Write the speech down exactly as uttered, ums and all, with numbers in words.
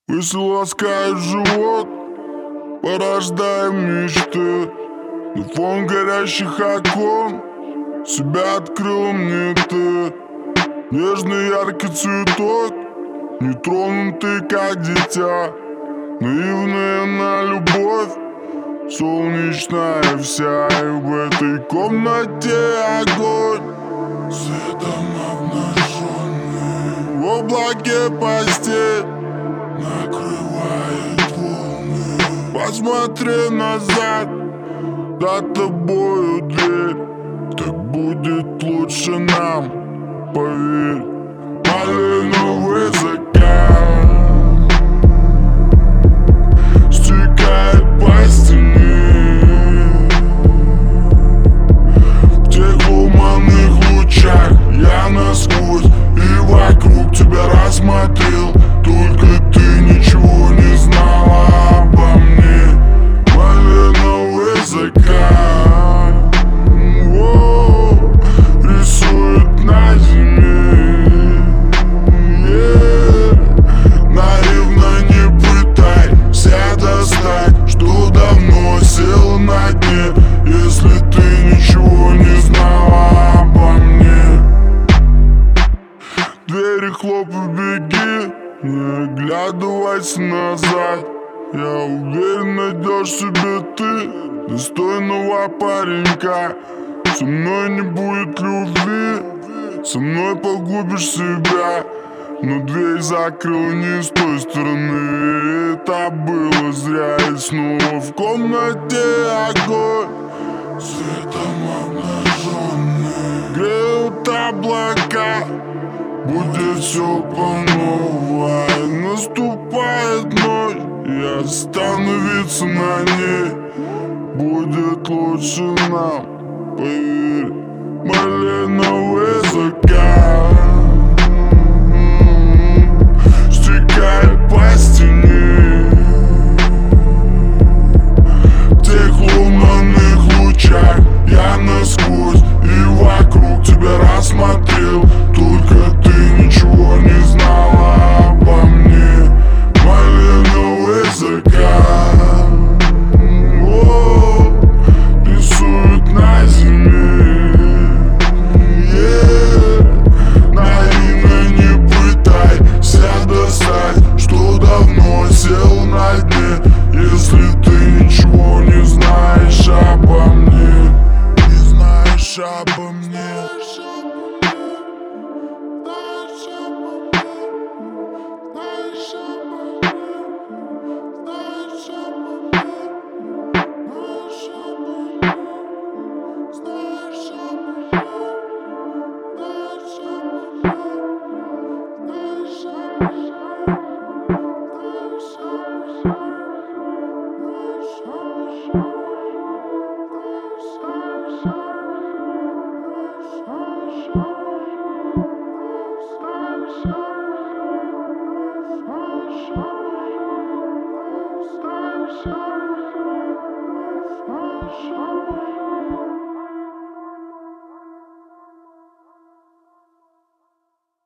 Если ласкает живот, порождаем мечты. На фон горящих окон себя открыл мне ты. Нежный яркий цветок, нетронутый как дитя. Наивная на любовь, солнечная вся. И в этой комнате огонь, светом обнаженный. В облаке постель накрывает волны. Посмотри назад, за тобою дверь. Так будет лучше нам, поверь. Малиновый закат стекает по стене. В тех туманных лучах я насквозь и вокруг тебя рассмотрел. Только ты ничего не знала обо мне. Малиновый закат рисует на земле. Yeah. Наивно не пытайся достать, что давно сел на дне. Если ты ничего не знала обо мне. Двери хлопай, беги, не оглядывайся назад. Я уверен, найдешь себе ты достойного паренька. Со мной не будет любви, со мной погубишь себя. Но дверь закрыл не с той стороны, это было зря. И снова в комнате огонь, светом обнаженный. Греют облака, будет все по новой. Наступает ночь, я остановиться на ней. Будет лучше нам, поверь. Малиновый закат